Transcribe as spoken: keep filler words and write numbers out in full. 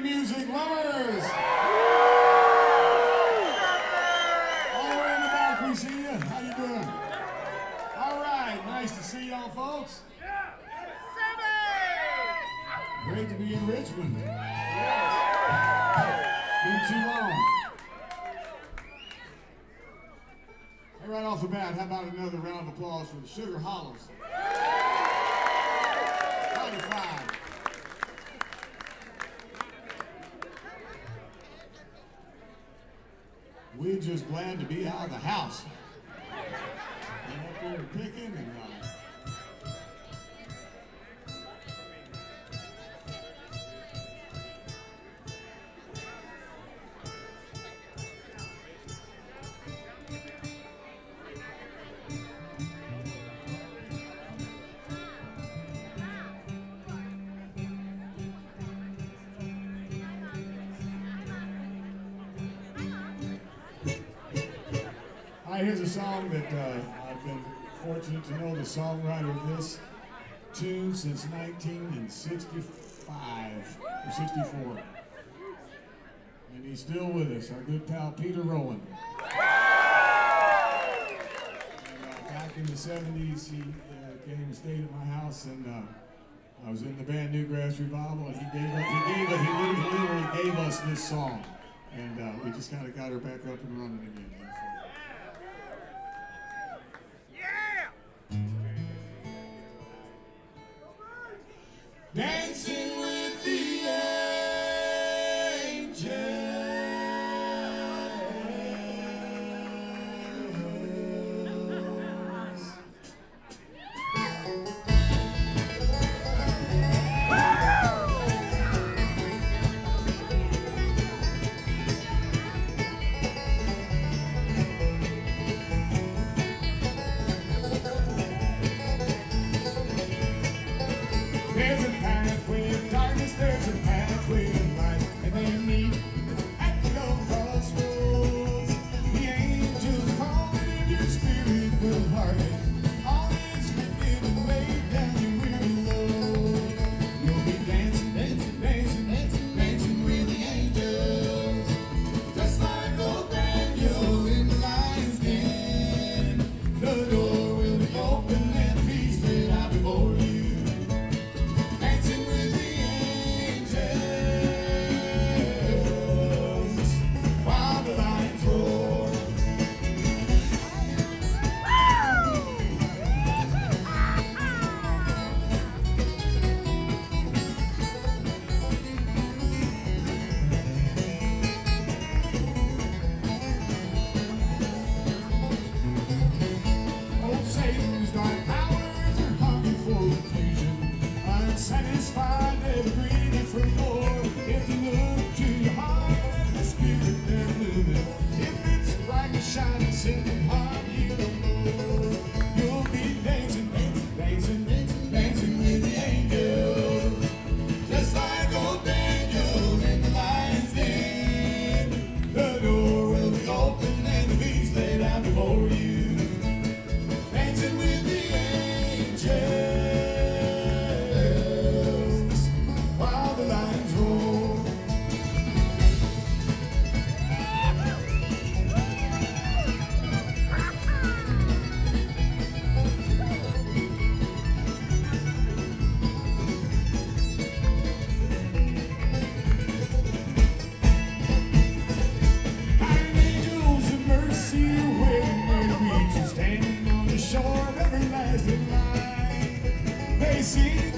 music lovers. All the way in the back, we see you. How you doing? All right, nice to see y'all, folks. Great to be in Richmond. Been too long. Hey, right off the bat, how about another round of applause for the Sugar Hollows? ninety-five. We're just glad to be out of the house. Been up there picking and uh, here's a song that uh, I've been fortunate to know the songwriter of this tune since nineteen sixty-five or sixty-four. And he's still with us, our good pal Peter Rowan. And, uh, back in the seventies, he uh, came and stayed at my house, and uh, I was in the band Newgrass Revival, and he gave us, he gave us, he literally, literally gave us this song. And uh, we just kind of got her back up and running again. Dancing with the angels. There's a pathway of darkness, there's a pathway of light, and they meet at your crossroads. The angels calling and your spirit will hearken. All is forgiven, lay down your weary load. You'll be dancing, dancing, dancing, dancing, dancing with the angels. Just like old Daniel in the lion's den. The door will be open and peace laid out before you. Satan's dark powers are hungry for confusion, unsatisfied, they're greedy for more. If you look to your heart, the spirit they're moving. If it's bright and shining, singing heart, you don't know. You'll be dancing, dancing, dancing, dancing, dancing with the angels. Just like old Daniel in the lion's den. The door will be open and the feast laid out before you. Dancing with the angels while the lions roar. Iron angels of mercy waiting where to reach you, standing on the shore of everlasting light. They sing